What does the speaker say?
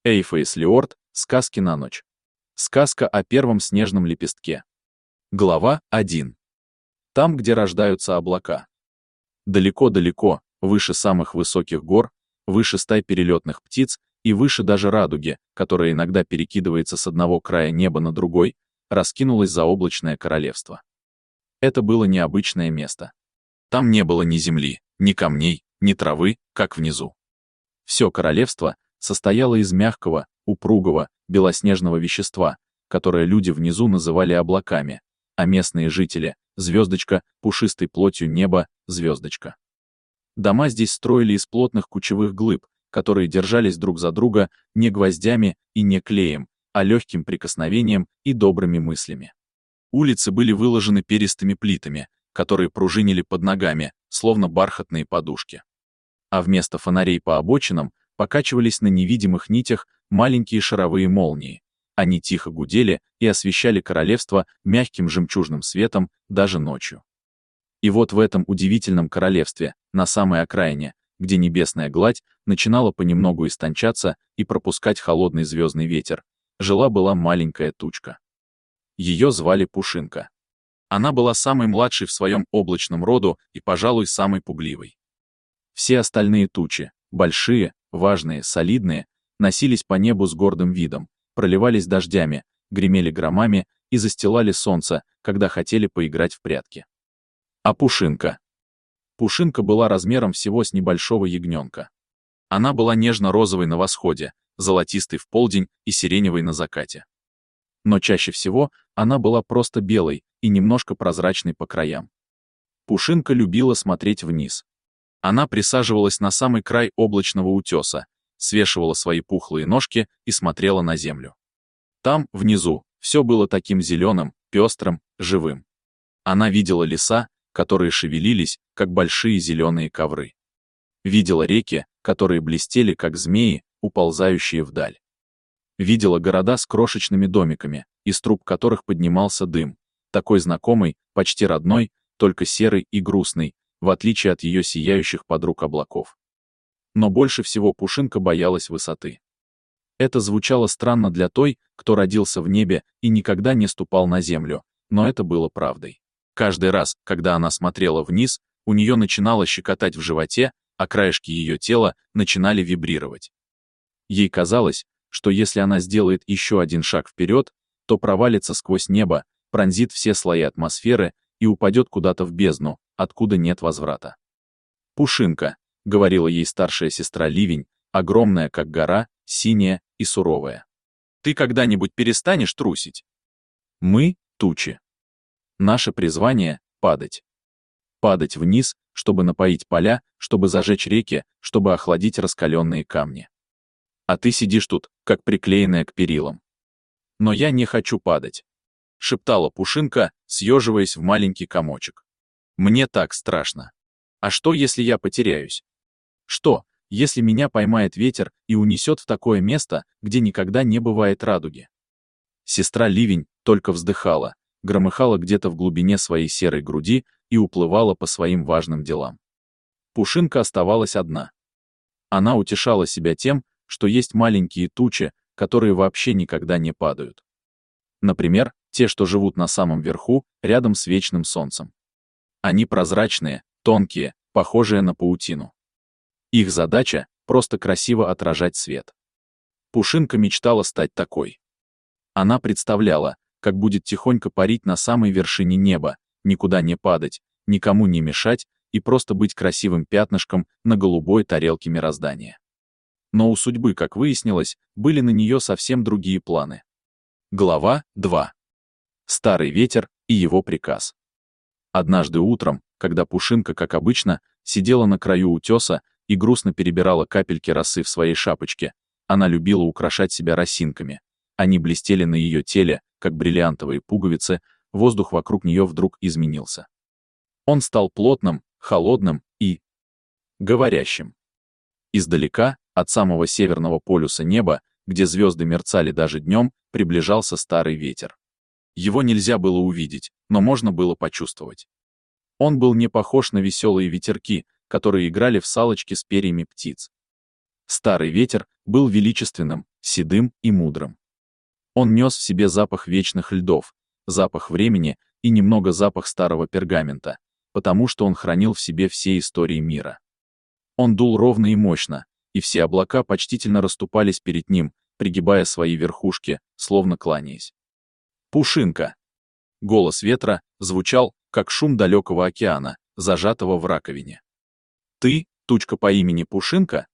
Эйфоис Лиорд. Сказки на ночь. Сказка о первом снежном лепестке. Глава 1. Там, где рождаются облака. Далеко-далеко, выше самых высоких гор, выше стай перелетных птиц и выше даже радуги, которая иногда перекидывается с одного края неба на другой, раскинулось заоблачное королевство. Это было необычное место. Там не было ни земли, ни камней, ни травы, как внизу. Все королевство состояло из мягкого, упругого, белоснежного вещества, которое люди внизу называли облаками, а местные жители — звездочка, пушистой плотью неба, звездочка. Дома здесь строили из плотных кучевых глыб, которые держались друг за друга не гвоздями и не клеем, а легким прикосновением и добрыми мыслями. Улицы были выложены перистыми плитами, которые пружинили под ногами, словно бархатные подушки. А вместо фонарей по обочинам покачивались на невидимых нитях маленькие шаровые молнии. Они тихо гудели и освещали королевство мягким жемчужным светом даже ночью. И вот в этом удивительном королевстве, на самой окраине, где небесная гладь начинала понемногу истончаться и пропускать холодный звездный ветер, жила-была маленькая тучка. Ее звали Пушинка. Она была самой младшей в своем облачном роду и, пожалуй, самой пугливой. Все остальные тучи, большие, важные, солидные, носились по небу с гордым видом, проливались дождями, гремели громами и застилали солнце, когда хотели поиграть в прятки. А Пушинка? Пушинка была размером всего с небольшого ягненка. Она была нежно-розовой на восходе, золотистой в полдень и сиреневой на закате. Но чаще всего она была просто белой и немножко прозрачной по краям. Пушинка любила смотреть вниз. Она присаживалась на самый край облачного утеса, свешивала свои пухлые ножки и смотрела на землю. Там, внизу, все было таким зеленым, пестрым, живым. Она видела леса, которые шевелились, как большие зеленые ковры. Видела реки, которые блестели, как змеи, уползающие вдаль. Видела города с крошечными домиками, из труб которых поднимался дым, такой знакомый, почти родной, только серый и грустный, в отличие от ее сияющих подруг облаков. Но больше всего Пушинка боялась высоты. Это звучало странно для той, кто родился в небе и никогда не ступал на землю, но это было правдой. Каждый раз, когда она смотрела вниз, у нее начинало щекотать в животе, а краешки ее тела начинали вибрировать. Ей казалось, что если она сделает еще один шаг вперед, то провалится сквозь небо, пронзит все слои атмосферы и упадет куда-то в бездну, откуда нет возврата. «Пушинка», — говорила ей старшая сестра Ливень, огромная, как гора, синяя и суровая. «Ты когда-нибудь перестанешь трусить? Мы — тучи. Наше призвание — падать. Падать вниз, чтобы напоить поля, чтобы зажечь реки, чтобы охладить раскаленные камни. А ты сидишь тут, как приклеенная к перилам. Но я не хочу падать», — шептала Пушинка, съеживаясь в маленький комочек. «Мне так страшно. А что, если я потеряюсь? Что, если меня поймает ветер и унесет в такое место, где никогда не бывает радуги?» Сестра Ливень только вздыхала, громыхала где-то в глубине своей серой груди и уплывала по своим важным делам. Пушинка оставалась одна. Она утешала себя тем, что есть маленькие тучи, которые вообще никогда не падают. Например, те, что живут на самом верху, рядом с вечным солнцем. Они прозрачные, тонкие, похожие на паутину. Их задача — просто красиво отражать свет. Пушинка мечтала стать такой. Она представляла, как будет тихонько парить на самой вершине неба, никуда не падать, никому не мешать и просто быть красивым пятнышком на голубой тарелке мироздания. Но у судьбы, как выяснилось, были на нее совсем другие планы. Глава 2. Старый ветер и его приказ. Однажды утром, когда Пушинка, как обычно, сидела на краю утеса и грустно перебирала капельки росы в своей шапочке, она любила украшать себя росинками. Они блестели на ее теле, как бриллиантовые пуговицы, воздух вокруг нее вдруг изменился. Он стал плотным, холодным и говорящим. Издалека, от самого северного полюса неба, где звезды мерцали даже днем, приближался старый ветер. Его нельзя было увидеть, но можно было почувствовать. Он был не похож на веселые ветерки, которые играли в салочки с перьями птиц. Старый ветер был величественным, седым и мудрым. Он нес в себе запах вечных льдов, запах времени и немного запах старого пергамента, потому что он хранил в себе все истории мира. Он дул ровно и мощно, и все облака почтительно расступались перед ним, пригибая свои верхушки, словно кланяясь. «Пушинка!» Голос ветра звучал, как шум далекого океана, зажатого в раковине. «Ты, тучка по имени Пушинка?»